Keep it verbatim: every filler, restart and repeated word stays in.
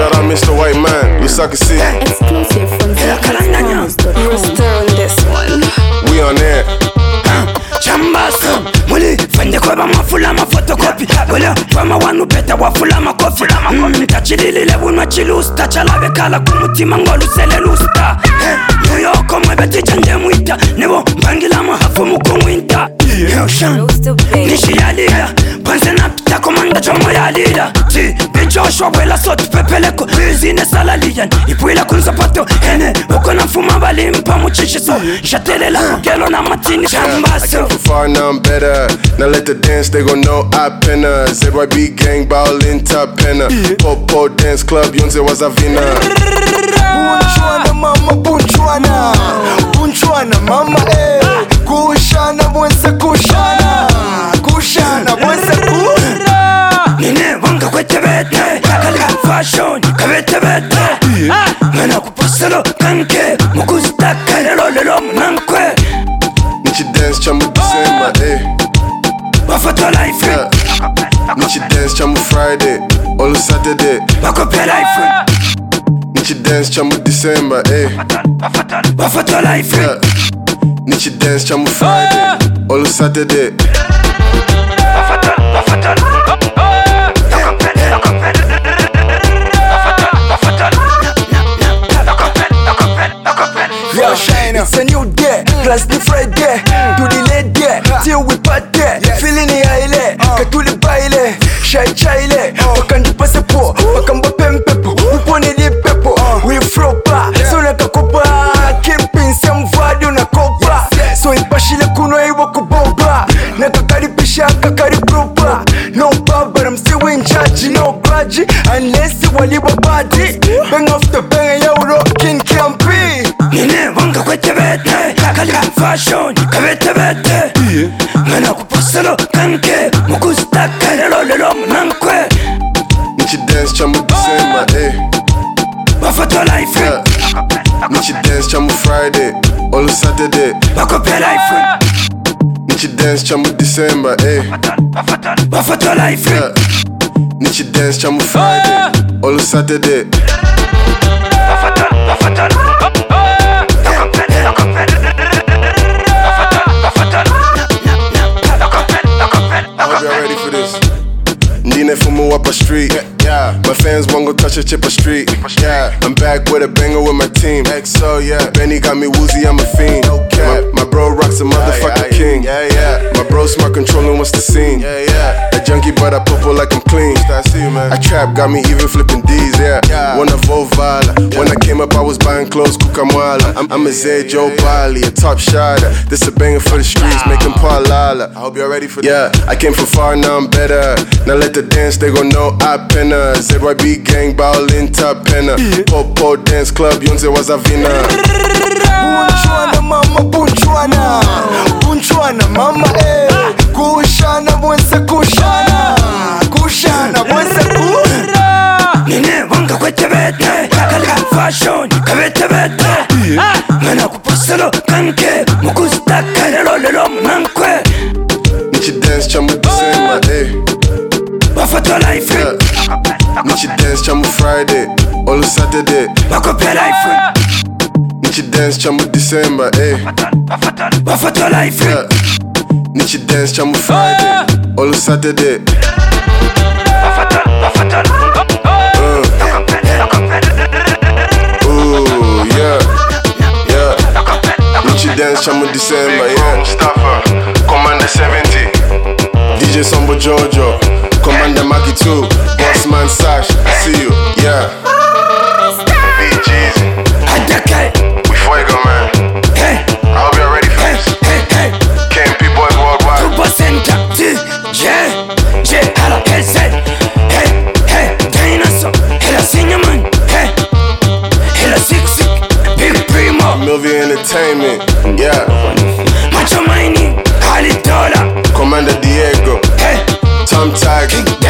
Shout out Mister White Man, looks like I see. Exclusive from Mister on this one. We on air. Chambasa, muli fende kwa ba mafula ma photocopy. Wala kwa ma wanu beta wa fula ma coffee. Tachilile wunwa chilusta chalabe kala kumutima ngolu sele lusta. New York mwe beti chanje mwita. Nebo mbangila mahafu mukumwinta. Ocean, nishi ya lila. Panse na pita komanda chomo ya lila. Si, bijoshwa wela sotu pepeleko. Bizine salaliyan, ipuila kunzapato. Hene, uko na mfuma bali mpa muchishiso. Shatelela mugelo na matini chambasa. So far now I'm better. Now let the dance, they gon' know I penna. Z Y B gang ballin' top penna. Popo dance club, yonze wazavina. Bunchwana mama, bunchwana. Bunchwana mama, eh. Kushana mwense kushana. Kushana mwense kushana. Nine wanga kwete bete. Kalika fashion, kabete bete. Mena kupasalo kanke. Mukusta karelo lelo mnankwe. Nichi dance chamu December, eh. Wafoto life, yeah. Nichi dance chamu Friday, all Saturday. Wakope life, Nichi dance chamu December, eh. Wafoto life, yeah. Nichi dance chamu Friday, all Saturday. Yo, Shiner, it's a new day, plus the Friday. To the late day, till we party. Feeling the aile, katuli baile, shy chile. Wakandi pase po, wakamba pempepo. We pone di pepo, we fropa. So naka kopa, keeping some value na kopa. So ipashile kuno iwa kuboba. Naka karipisha kakari propa. No baba, I'm still in charge, no grudge. Unless you waliba body. Bang off the bang, yo, rockin' campy. Nine wanga kwete bete. Kalika fashion, kabete bete. Mena kupasalo kanke. Mukusta karelo lelo mnankwe. Nichi dance chamu December, eh. Wafoto life, yeah. Nichi dance chamu Friday, all Saturday. Wakope life, Nichi dance chamu December, eh. Wafoto life, yeah. Nichi dance chamu Friday, all Saturday. I hope y'all ready for this. Ndine fumu up a street, yeah. My fans won't go touch a chip a street, yeah. I'm back with a banger with my team, X O, yeah. Benny got me woozy, I'm a fiend, okay. My, my bro rocks a motherfucking king, yeah, yeah. My bro smart controlling what's the scene, yeah, yeah. A junkie but I purple like I'm clean, I see you, man. I trap got me even flipping D's, yeah, yeah. Wanna Vovala, yeah. When I came up I was buying clothes, Kukamwala. I'm, I'm a Zay Joe Bali, a top shotter. This a banger for the streets, making Palala. I hope y'all ready for this. Yeah, I came from far, now I'm better. Now let the dance, they gon' know I penna. Z Y B gang ballin' top penna. Popo dance club, yonze wazavina. Bunchwana mama, bunchwana. Bunchwana mama, eh. Kushana mwense kushana. Kushana mwense kushana. Nine wanga kwete bete. Kalika fashion, kabete bete. Mena kupasalo kanke. Mukusta karelo lelo mnankwe. Nichi dance chamu December, eh. Wafoto life, yeah. Nichi dance chamu Friday, all Saturday. Wakope life, Nichi dance chamu December, eh. Wafoto life, yeah. Nichi dance chamu Friday, all Saturday. Uh. Ooh, yeah, yeah. Nichi dance chamu December, yeah. Mustafa, Commander seventy. D J Sombo Jojo, Commander Maki two, Bossman Sash, I see you, yeah. B G's, we fuego, man. hey, I hope y'all ready for hey, this. hey, hey. K M P Boys Worldwide. Tupo center, T, J, J, Hala, S, hey, hey, Dinosaur, Hela Cinnamon, hey, Hela Six Six, Big Primo, Milvia Entertainment, yeah. Macho Mining, Hali Dollar, Commander Diego, hey, Tom Tiger,